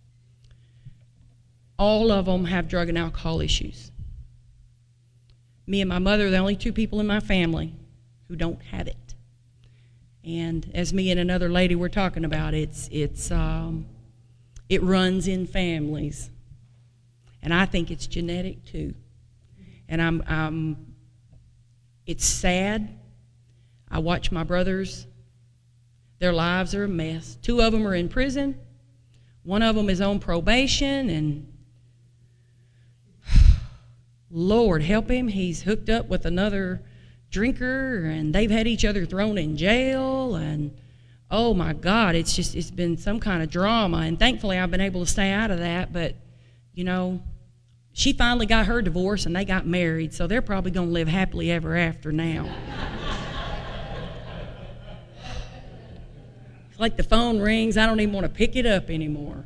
All of them have drug and alcohol issues. Me and my mother are the only two people in my family who don't have it. And as me and another lady were talking about, it's it's um, it runs in families, and I think it's genetic too. And I'm, I'm it's sad. I watch my brothers. Their lives are a mess. Two of them are in prison. One of them is on probation, and Lord help him, he's hooked up with another drinker, and they've had each other thrown in jail, and oh my God, it's just, it's been some kind of drama, and thankfully I've been able to stay out of that, but, you know, she finally got her divorce, and they got married, so they're probably going to live happily ever after now. It's like the phone rings, I don't even want to pick it up anymore.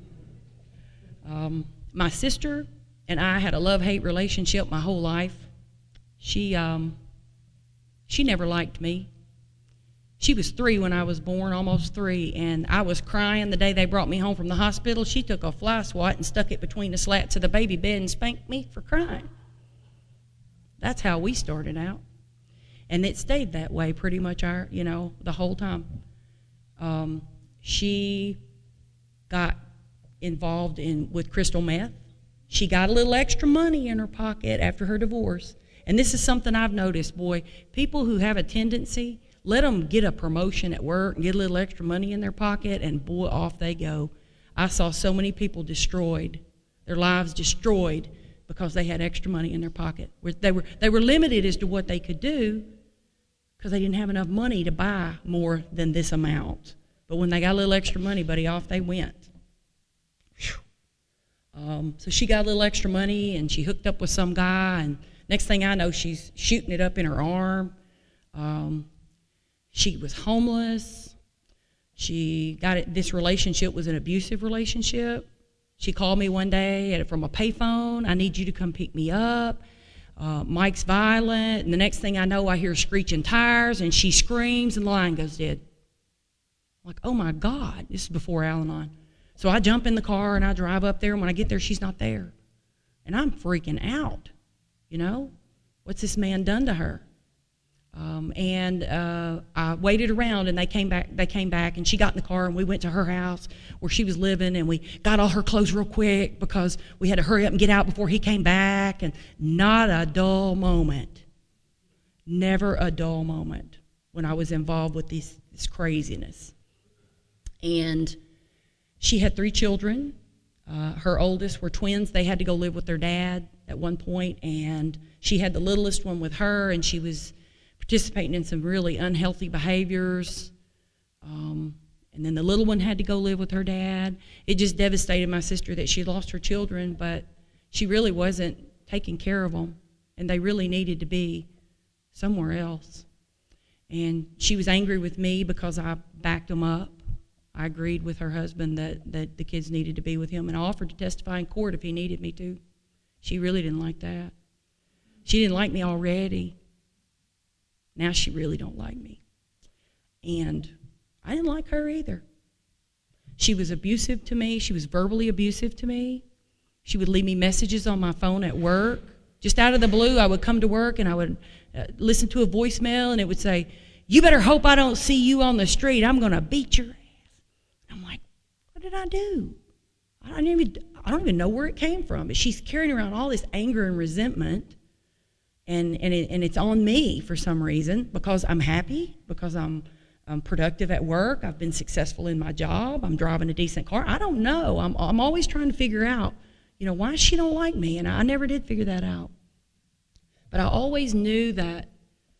Um, my sister and I had a love-hate relationship my whole life. She, um, she never liked me. She was three when I was born, almost three, and I was crying the day they brought me home from the hospital. She took a fly swat and stuck it between the slats of the baby bed and spanked me for crying. That's how we started out. And it stayed that way pretty much our, you know, the whole time. Um, she got involved in with crystal meth. She got a little extra money in her pocket after her divorce. And this is something I've noticed, boy, people who have a tendency, let them get a promotion at work and get a little extra money in their pocket, and boy, off they go. I saw so many people destroyed, their lives destroyed because they had extra money in their pocket. They were, they were limited as to what they could do because they didn't have enough money to buy more than this amount. But when they got a little extra money, buddy, off they went. Whew. Um, so she got a little extra money, and she hooked up with some guy, and next thing I know, she's shooting it up in her arm. Um, she was homeless. She got it. This relationship was an abusive relationship. She called me one day at, from a payphone. I need you to come pick me up. Uh, Mike's violent, and the next thing I know, I hear screeching tires, and she screams, and the line goes dead. I'm like, oh my God, this is before Al-Anon. So I jump in the car and I drive up there, and when I get there, she's not there. And I'm freaking out, you know? What's this man done to her? Um, and uh, I waited around, and they came back. They came back, and she got in the car, and we went to her house where she was living, and we got all her clothes real quick because we had to hurry up and get out before he came back. And not a dull moment, never a dull moment when I was involved with this, this craziness. And she had three children. Uh, her oldest were twins. They had to go live with their dad at one point, and she had the littlest one with her, and she was participating in some really unhealthy behaviors. Um, and then the little one had to go live with her dad. It just devastated my sister that she lost her children, but she really wasn't taking care of them, and they really needed to be somewhere else. And she was angry with me because I backed them up. I agreed with her husband that, that the kids needed to be with him, and I offered to testify in court if he needed me to. She really didn't like that. She didn't like me already. Now she really don't like me. And I didn't like her either. She was abusive to me. She was verbally abusive to me. She would leave me messages on my phone at work. Just out of the blue, I would come to work and I would uh, listen to a voicemail, and it would say, "You better hope I don't see you on the street. I'm going to beat your ass." I'm like, what did I do? I don't even I don't even know where it came from. But she's carrying around all this anger and resentment, and and it, and it's on me for some reason, because I'm happy, because I'm I'm productive at work. I've been successful in my job. I'm driving a decent car. I don't know. I'm I'm always trying to figure out, you know, why she don't like me, and I never did figure that out. But I always knew that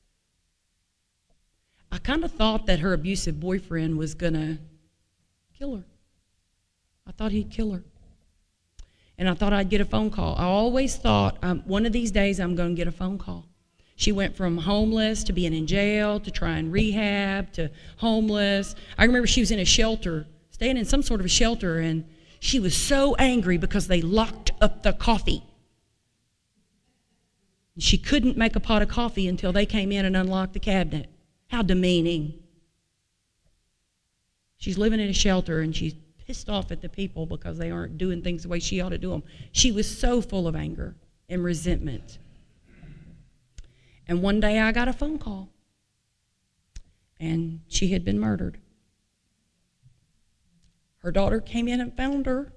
I kind of thought that her abusive boyfriend was gonna kill her. I thought he'd kill her. And I thought I'd get a phone call. I always thought, um, one of these days I'm going to get a phone call. She went from homeless to being in jail to trying rehab to homeless. I remember she was in a shelter, staying in some sort of a shelter, and she was so angry because they locked up the coffee. She couldn't make a pot of coffee until they came in and unlocked the cabinet. How demeaning. She's living in a shelter, and she's pissed off at the people because they aren't doing things the way she ought to do them. She was so full of anger and resentment. And one day I got a phone call, and she had been murdered. Her daughter came in and found her,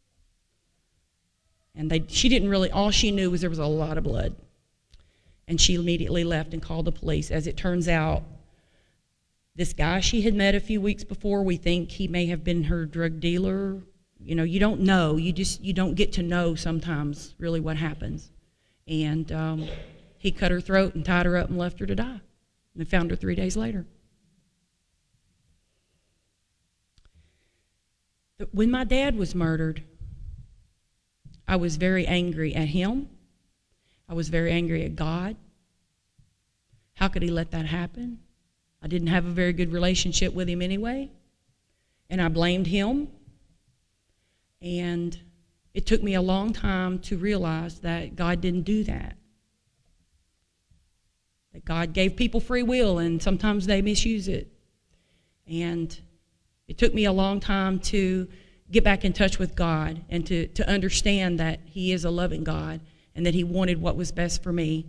and they, she didn't really, all she knew was there was a lot of blood. And she immediately left and called the police. As it turns out, this guy she had met a few weeks before, we think he may have been her drug dealer. You know, you don't know. You just, you don't get to know sometimes really what happens. And um, he cut her throat and tied her up and left her to die. And they found her three days later. But when my dad was murdered, I was very angry at him. I was very angry at God. How could he let that happen? I didn't have a very good relationship with him anyway, and I blamed him. And it took me a long time to realize that God didn't do that. That God gave people free will, and sometimes they misuse it. And it took me a long time to get back in touch with God and to, to understand that he is a loving God and that he wanted what was best for me.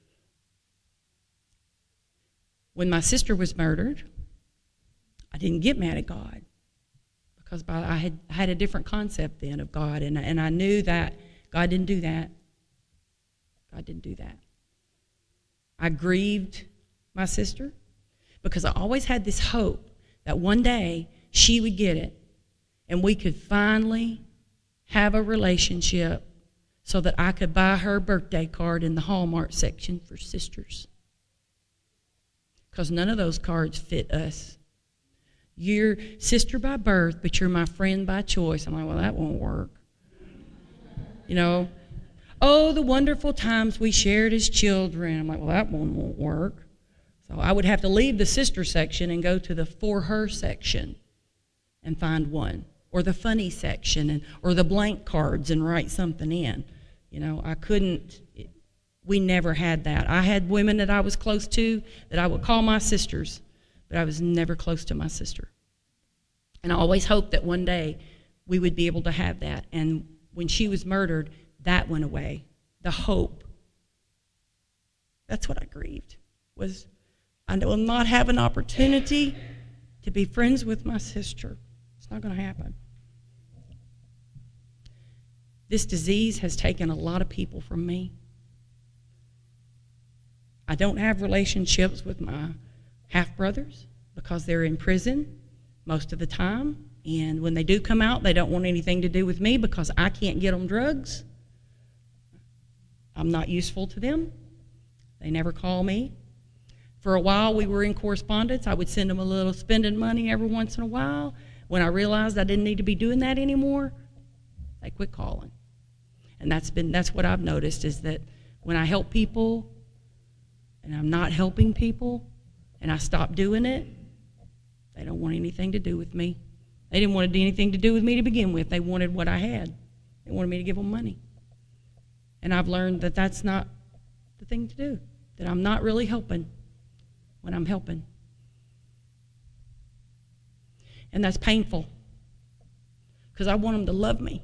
When my sister was murdered, I didn't get mad at God, because I had had a different concept then of God, and, and I knew that God didn't do that. God didn't do that. I grieved my sister because I always had this hope that one day she would get it and we could finally have a relationship so that I could buy her birthday card in the Hallmark section for sisters. Because none of those cards fit us. You're sister by birth, but you're my friend by choice. I'm like, well, that won't work. You know, oh, the wonderful times we shared as children. I'm like, well, that one won't work. So I would have to leave the sister section and go to the for her section and find one. Or the funny section, and or the blank cards and write something in. You know, I couldn't... It, We never had that. I had women that I was close to that I would call my sisters, but I was never close to my sister. And I always hoped that one day we would be able to have that. And when she was murdered, that went away. The hope. That's what I grieved, was I will not have an opportunity to be friends with my sister. It's not going to happen. This disease has taken a lot of people from me. I don't have relationships with my half-brothers because they're in prison. most of the time. And when they do come out, they don't want anything to do with me because I can't get them drugs. I'm not useful to them. They never call me. For a while, we were in correspondence. I would send them a little spending money every once in a while. When I realized I didn't need to be doing that anymore, they quit calling. And that's been that's what I've noticed, is that when I help people and I'm not helping people and I stop doing it, they don't want anything to do with me. They didn't want anything to do with me to begin with. They wanted what I had. They wanted me to give them money. And I've learned that that's not the thing to do, that I'm not really helping when I'm helping. And that's painful because I want them to love me.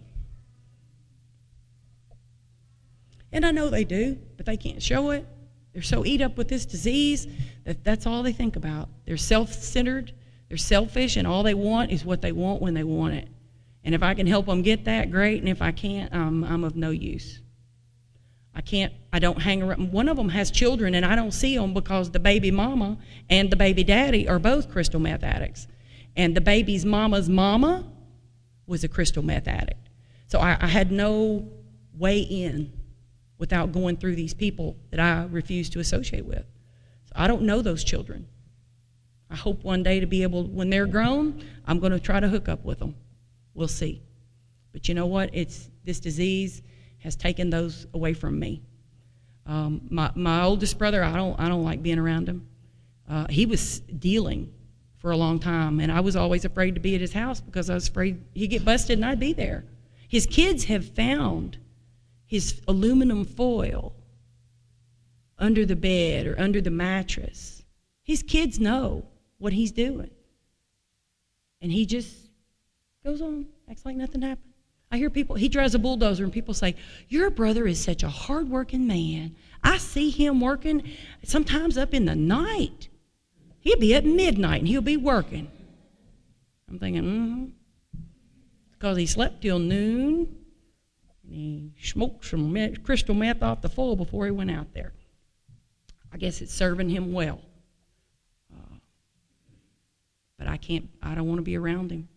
And I know they do, but they can't show it. They're so eat up with this disease that that's all they think about. They're self-centered, they're selfish, and all they want is what they want when they want it. And if I can help them get that, great, and if I can't, um, I'm of no use. I can't, I don't hang around. One of them has children, and I don't see them because the baby mama and the baby daddy are both crystal meth addicts. And the baby's mama's mama was a crystal meth addict. So I, I had no way in without going through these people that I refuse to associate with. So I don't know those children. I hope one day to be able, when they're grown, I'm going to try to hook up with them. We'll see. But you know what? It's this disease has taken those away from me. Um, my my oldest brother, I don't I don't like being around him. Uh, he was dealing for a long time, and I was always afraid to be at his house because I was afraid he'd get busted and I'd be there. His kids have found his aluminum foil under the bed or under the mattress. His kids know what he's doing, and he just goes on, acts like nothing happened. I hear people, he drives a bulldozer, and people say, your brother is such a hard-working man. I see him working sometimes up in the night. He'll be at midnight, and he'll be working. I'm thinking, mm-hmm. Because he slept till noon, and he smoked some meth, crystal meth off the full before he went out there. I guess it's serving him well. Uh, but I can't, I don't want to be around him.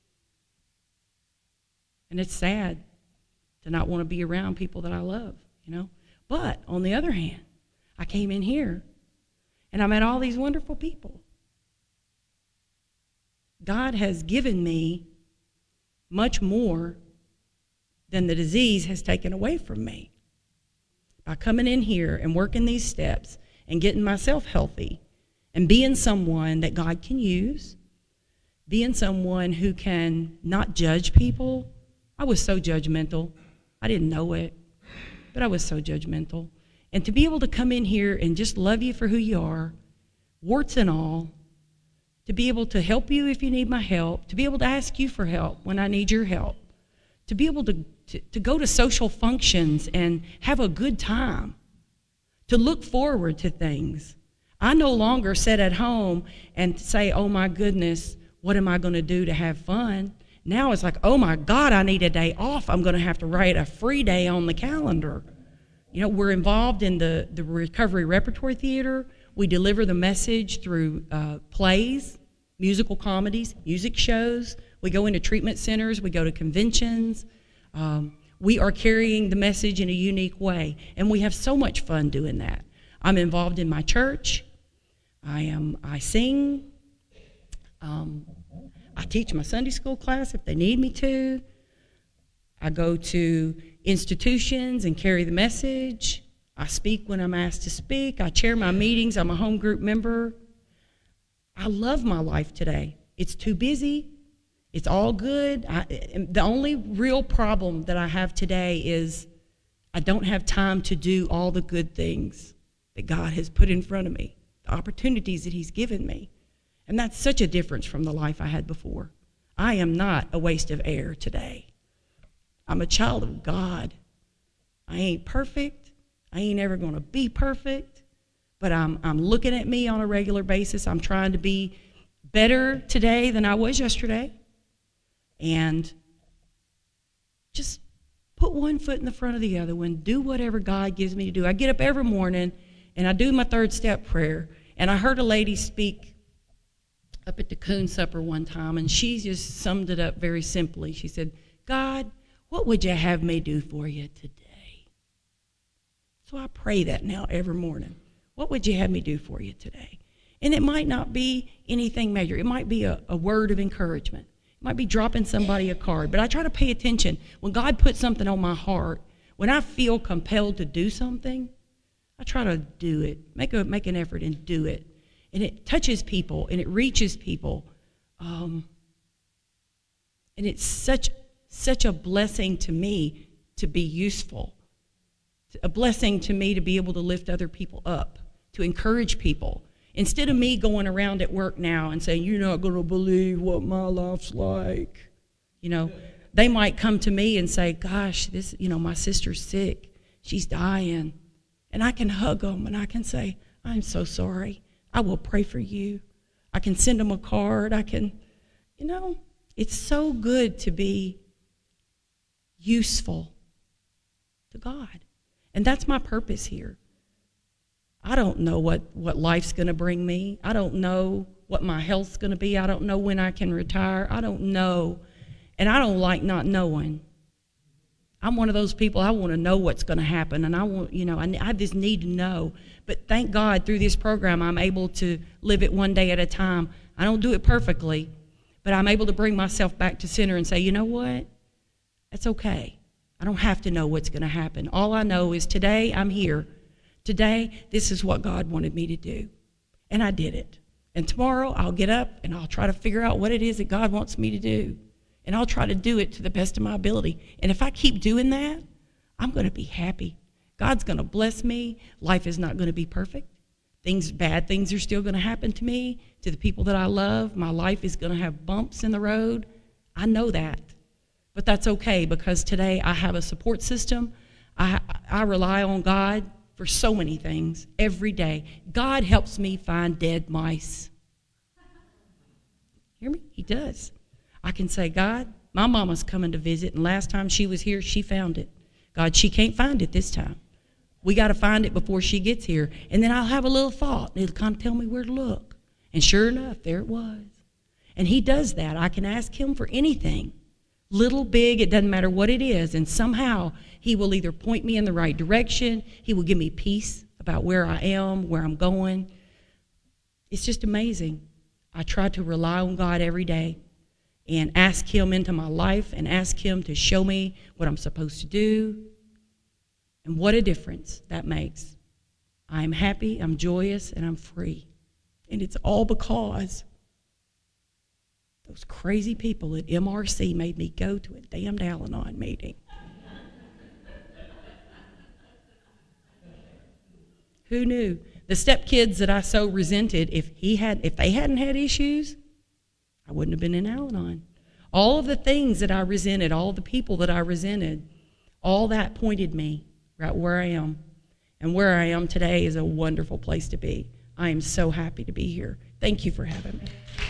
And it's sad to not want to be around people that I love, you know. But on the other hand, I came in here and I met all these wonderful people. God has given me much more than the disease has taken away from me. By coming in here and working these steps and getting myself healthy and being someone that God can use, being someone who can not judge people. I was so judgmental. I didn't know it, but I was so judgmental. And to be able to come in here and just love you for who you are, warts and all, to be able to help you if you need my help, to be able to ask you for help when I need your help, to be able to, to, to go to social functions and have a good time, to look forward to things. I no longer sit at home and say, oh my goodness, what am I going to do to have fun? Now it's like, oh my God, I need a day off. I'm going to have to write a free day on the calendar. You know, we're involved in the, the Recovery Repertory Theater. We deliver the message through uh, plays, musical comedies, music shows. We go into treatment centers. We go to conventions. Um, we are carrying the message in a unique way, and we have so much fun doing that. I'm involved in my church. I am. I sing. Um, I teach my Sunday school class if they need me to. I go to institutions and carry the message. I speak when I'm asked to speak. I chair my meetings. I'm a home group member. I love my life today. It's too busy. It's all good. I, the only real problem that I have today is I don't have time to do all the good things that God has put in front of me, the opportunities that he's given me. And that's such a difference from the life I had before. I am not a waste of air today. I'm a child of God. I ain't perfect. I ain't ever going to be perfect. But I'm, I'm looking at me on a regular basis. I'm trying to be better today than I was yesterday. And just put one foot in the front of the other one. Do whatever God gives me to do. I get up every morning and I do my third step prayer. And I heard a lady speak up at the coon supper one time, and she just summed it up very simply. She said, God, what would you have me do for you today? So I pray that now every morning. What would you have me do for you today? And it might not be anything major. It might be a, a word of encouragement. It might be dropping somebody a card. But I try to pay attention. When God puts something on my heart, when I feel compelled to do something, I try to do it, make a make an effort and do it. And it touches people, and it reaches people. Um, and it's such such a blessing to me to be useful. A blessing to me to be able to lift other people up, to encourage people. Instead of me going around at work now and saying, you're not going to believe what my life's like. You know, they might come to me and say, gosh, this, you know, my sister's sick. She's dying. And I can hug them and I can say, I'm so sorry. I will pray for you. I can send them a card. I can, you know, it's so good to be useful to God. And that's my purpose here. I don't know what, what life's going to bring me. I don't know what my health's going to be. I don't know when I can retire. I don't know. And I don't like not knowing. I'm one of those people, I want to know what's going to happen. And I want, you know, I, I just need to know. But thank God through this program, I'm able to live it one day at a time. I don't do it perfectly, but I'm able to bring myself back to center and say, you know what? That's okay. I don't have to know what's going to happen. All I know is today I'm here. Today, this is what God wanted me to do. And I did it. And tomorrow, I'll get up and I'll try to figure out what it is that God wants me to do. And I'll try to do it to the best of my ability. And if I keep doing that, I'm going to be happy. God's going to bless me. Life is not going to be perfect. Things, bad things are still going to happen to me, to the people that I love. My life is going to have bumps in the road. I know that. But that's okay, because today I have a support system. I, I rely on God for so many things every day. God helps me find dead mice. Hear me? He does. I can say, God, my mama's coming to visit, and last time she was here, she found it. God, she can't find it this time. We got to find it before she gets here. And then I'll have a little thought, and it'll kind of tell me where to look. And sure enough, there it was. And he does that. I can ask him for anything. Little, big, it doesn't matter what it is. And somehow he will either point me in the right direction. He will give me peace about where I am, where I'm going. It's just amazing. I try to rely on God every day and ask him into my life and ask him to show me what I'm supposed to do. And what a difference that makes. I'm happy, I'm joyous, and I'm free. And it's all because those crazy people at M R C made me go to a damned Al-Anon meeting. Who knew? The stepkids that I so resented, if he had, if they hadn't had issues, I wouldn't have been in Al-Anon. All of the things that I resented, all the people that I resented, all that pointed me right where I am. And where I am today is a wonderful place to be. I am so happy to be here. Thank you for having me.